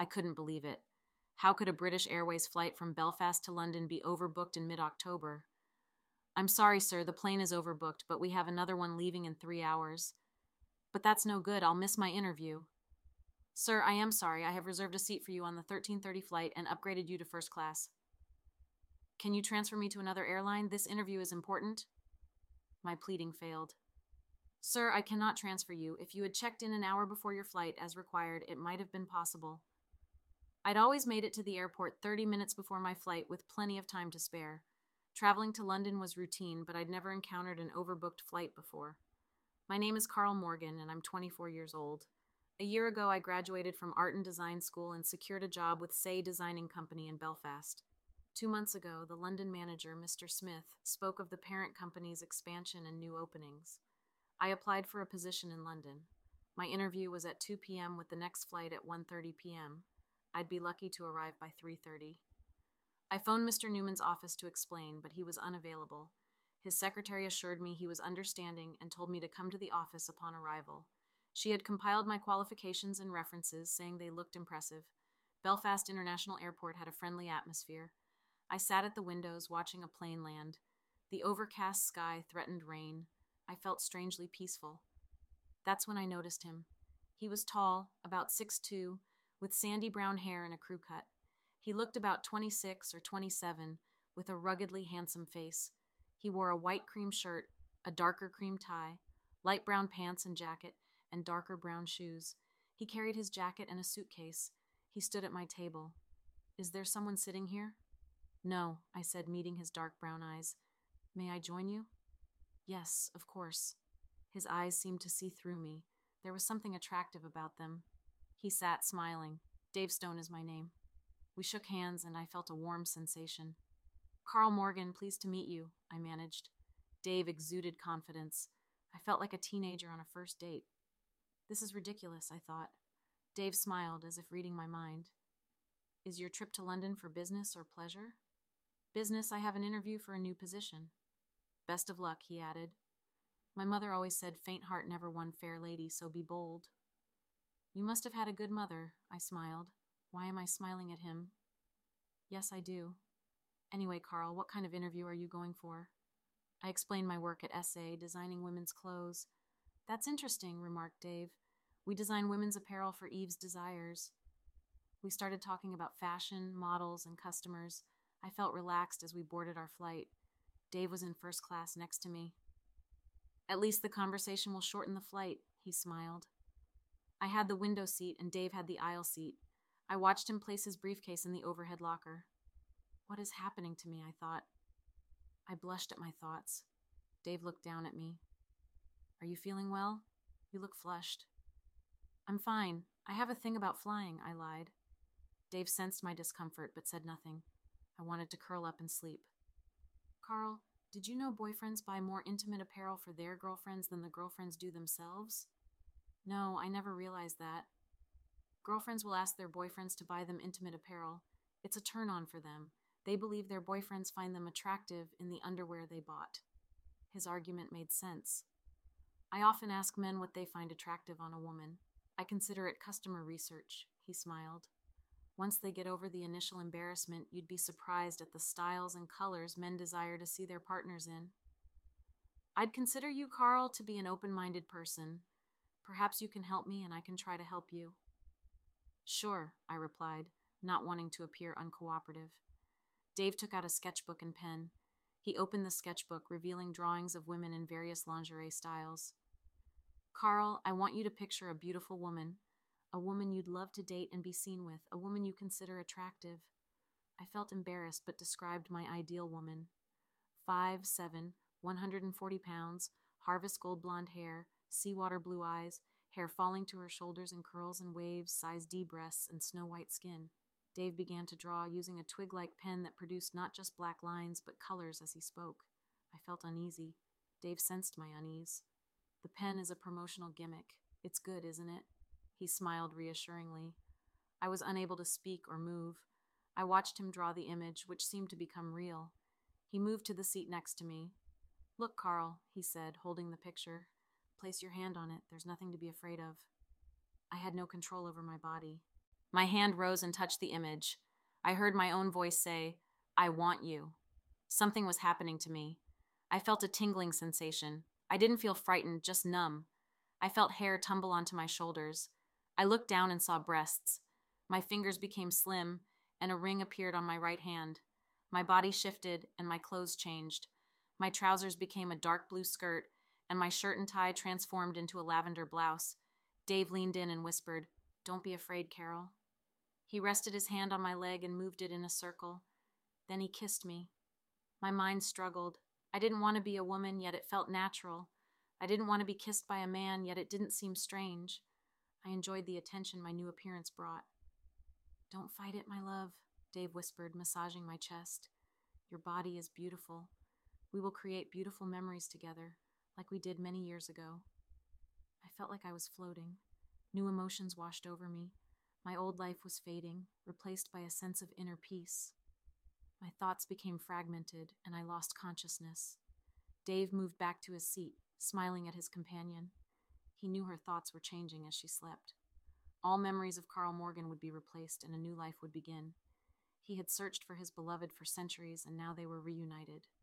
I couldn't believe it. How could a British Airways flight from Belfast to London be overbooked in mid-October? I'm sorry, sir, the plane is overbooked, but we have another one leaving in 3 hours. But that's no good, I'll miss my interview. Sir, I am sorry, I have reserved a seat for you on the 13:30 flight and upgraded you to first class. Can you transfer me to another airline? This interview is important. My pleading failed. Sir, I cannot transfer you. If you had checked in an hour before your flight, as required, it might have been possible. I'd always made it to the airport 30 minutes before my flight with plenty of time to spare. Traveling to London was routine, but I'd never encountered an overbooked flight before. My name is Carl Morgan, and I'm 24 years old. A year ago, I graduated from art and design school and secured a job with Say Designing Company in Belfast. 2 months ago, the London manager, Mr. Smith, spoke of the parent company's expansion and new openings. I applied for a position in London. My interview was at 2 p.m. with the next flight at 1:30 p.m. I'd be lucky to arrive by 3:30. I phoned Mr. Newman's office to explain, but he was unavailable. His secretary assured me he was understanding and told me to come to the office upon arrival. She had compiled my qualifications and references, saying they looked impressive. Belfast International Airport had a friendly atmosphere. I sat at the windows watching a plane land. The overcast sky threatened rain. I felt strangely peaceful. That's when I noticed him. He was tall, about 6'2", with sandy brown hair and a crew cut. He looked about 26 or 27, with a ruggedly handsome face. He wore a white cream shirt, a darker cream tie, light brown pants and jacket, and darker brown shoes. He carried his jacket and a suitcase. He stood at my table. Is there someone sitting here? No, I said, meeting his dark brown eyes. May I join you? Yes, of course. His eyes seemed to see through me. There was something attractive about them. He sat smiling. Dave Stone is my name. We shook hands, and I felt a warm sensation. Carl Morgan, pleased to meet you, I managed. Dave exuded confidence. I felt like a teenager on a first date. This is ridiculous, I thought. Dave smiled, as if reading my mind. Is your trip to London for business or pleasure? Business, I have an interview for a new position. Best of luck, he added. My mother always said faint heart never won fair lady, so be bold. You must have had a good mother, I smiled. Why am I smiling at him? Yes, I do. Anyway, Carl, what kind of interview are you going for? I explained my work at SA, designing women's clothes. That's interesting, remarked Dave. We design women's apparel for Eve's Desires. We started talking about fashion, models, and customers. I felt relaxed as we boarded our flight. Dave was in first class next to me. At least the conversation will shorten the flight, he smiled. I had the window seat and Dave had the aisle seat. I watched him place his briefcase in the overhead locker. What is happening to me, I thought. I blushed at my thoughts. Dave looked down at me. Are you feeling well? You look flushed. I'm fine. I have a thing about flying, I lied. Dave sensed my discomfort but said nothing. I wanted to curl up and sleep. Carl, did you know boyfriends buy more intimate apparel for their girlfriends than the girlfriends do themselves? No, I never realized that. Girlfriends will ask their boyfriends to buy them intimate apparel. It's a turn-on for them. They believe their boyfriends find them attractive in the underwear they bought. His argument made sense. I often ask men what they find attractive on a woman. I consider it customer research, he smiled. Once they get over the initial embarrassment, you'd be surprised at the styles and colors men desire to see their partners in. I'd consider you, Carl, to be an open-minded person. Perhaps you can help me and I can try to help you. Sure, I replied, not wanting to appear uncooperative. Dave took out a sketchbook and pen. He opened the sketchbook, revealing drawings of women in various lingerie styles. Carl, I want you to picture a beautiful woman, a woman you'd love to date and be seen with, a woman you consider attractive. I felt embarrassed, but described my ideal woman. 5'7", 140 pounds, harvest gold blonde hair, seawater blue eyes, hair falling to her shoulders in curls and waves, size D breasts, and snow-white skin. Dave began to draw, using a twig-like pen that produced not just black lines, but colors as he spoke. I felt uneasy. Dave sensed my unease. The pen is a promotional gimmick. It's good, isn't it? He smiled reassuringly. I was unable to speak or move. I watched him draw the image, which seemed to become real. He moved to the seat next to me. Look, Carl, he said, holding the picture. Place your hand on it. There's nothing to be afraid of. I had no control over my body. My hand rose and touched the image. I heard my own voice say, "I want you." Something was happening to me. I felt a tingling sensation. I didn't feel frightened, just numb. I felt hair tumble onto my shoulders. I looked down and saw breasts. My fingers became slim, and a ring appeared on my right hand. My body shifted, and my clothes changed. My trousers became a dark blue skirt, and my shirt and tie transformed into a lavender blouse. Dave leaned in and whispered, "Don't be afraid, Carol." He rested his hand on my leg and moved it in a circle. Then he kissed me. My mind struggled. I didn't want to be a woman, yet it felt natural. I didn't want to be kissed by a man, yet it didn't seem strange. I enjoyed the attention my new appearance brought. "Don't fight it, my love," Dave whispered, massaging my chest. "Your body is beautiful. We will create beautiful memories together, like we did many years ago." I felt like I was floating. New emotions washed over me. My old life was fading, replaced by a sense of inner peace. My thoughts became fragmented, and I lost consciousness. Dave moved back to his seat, smiling at his companion. He knew her thoughts were changing as she slept. All memories of Carl Morgan would be replaced, and a new life would begin. He had searched for his beloved for centuries, and now they were reunited.